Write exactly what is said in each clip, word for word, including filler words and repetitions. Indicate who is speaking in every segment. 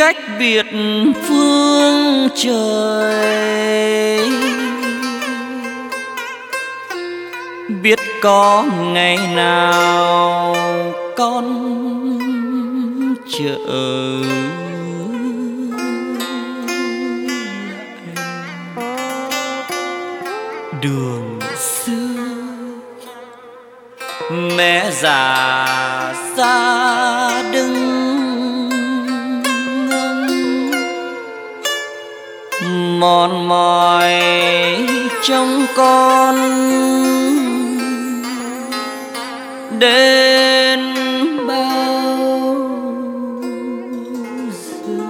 Speaker 1: cách biệt phương trời. Biết có ngày nào con trở đường xưa. Mẹ già ra đứng ngâm mòn mỏi trong con đến bao giờ.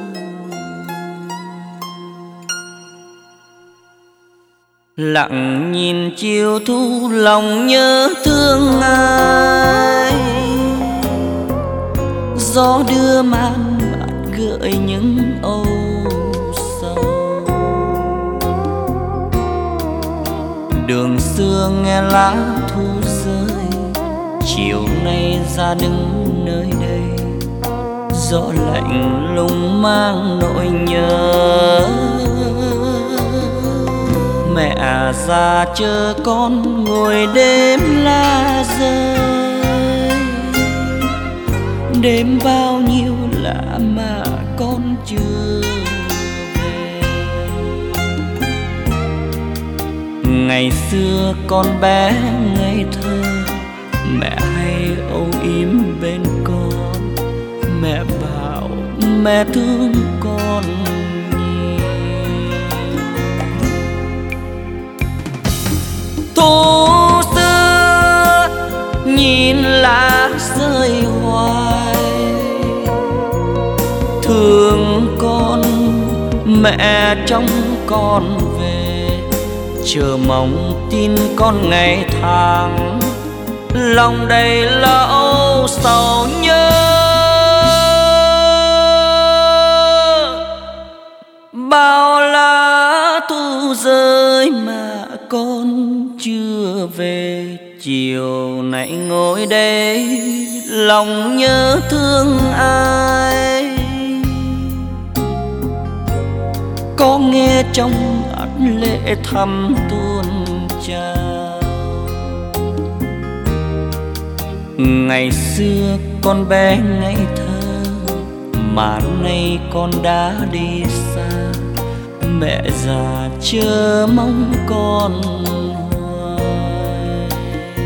Speaker 1: Lặng nhìn chiều thu lòng nhớ thương ai. Gió đưa mang bạn gợi những âu sầu. Đường xưa nghe lá thu rơi, chiều nay ra đứng nơi đây. Gió lạnh lùng mang nỗi nhớ. Mẹ già chờ con ngồi đêm lá rơi. Đêm bao nhiêu lạ mà con chưa về. Ngày xưa con bé ngây thơ, mẹ hay âu yếm bên con. Mẹ bảo mẹ thương con thu xưa. Nhìn lá rơi hoài, thương con mẹ trong con về. Chờ mong tin con ngày tháng, lòng đầy lo âu sầu nhớ. Bao lá thu rơi mà con chưa về. Chiều nay ngồi đây lòng nhớ thương ai. Có nghe trong mắt lệ thầm tuôn trào. Ngày xưa con bé ngây thơ, mà nay con đã đi xa. Mẹ già chờ mong con hoài.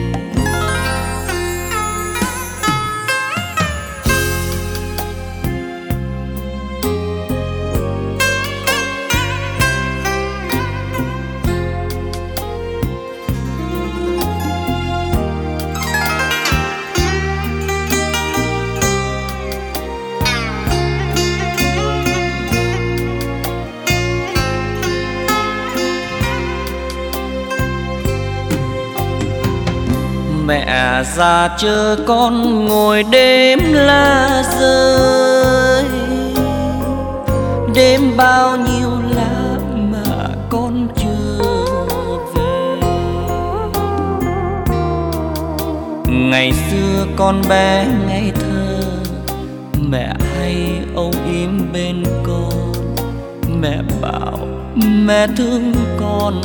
Speaker 1: Mẹ già chờ con ngồi đêm lá rơi. Đêm bao nhiêu lá mà con chưa về. Ngày xưa con bé ngây thơ, mẹ hay âu yếm bên con. Mẹ bảo mẹ thương con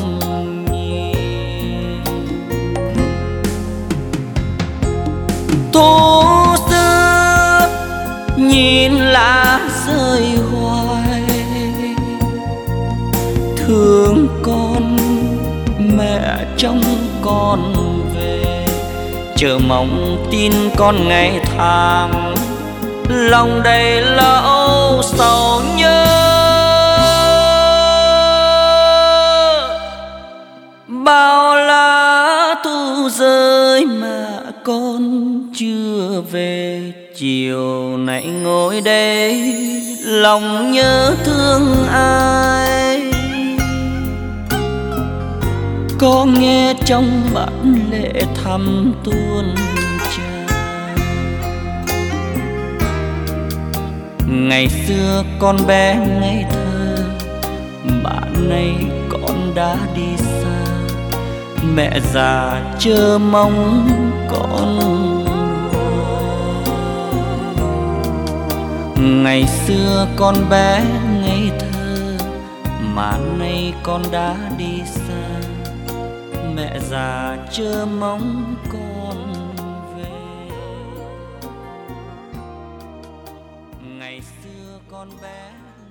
Speaker 1: thu xưa. Nhìn lá rơi hoài, thương con mẹ trong con về. Chờ mong tin con ngày tháng, lòng đầy lo âu sầu nhớ. Bao lá thu rơi mà con chưa về. Chiều nay ngồi đây lòng nhớ thương ai. Có nghe trong mắt lệ thầm tuôn trào. Ngày xưa con bé ngây thơ, mà nay con đã đi xa. Mẹ già chờ mong con. Ngày xưa con bé ngây thơ mà nay con đã đi xa, mẹ già chờ mong con về. Ngày xưa con bé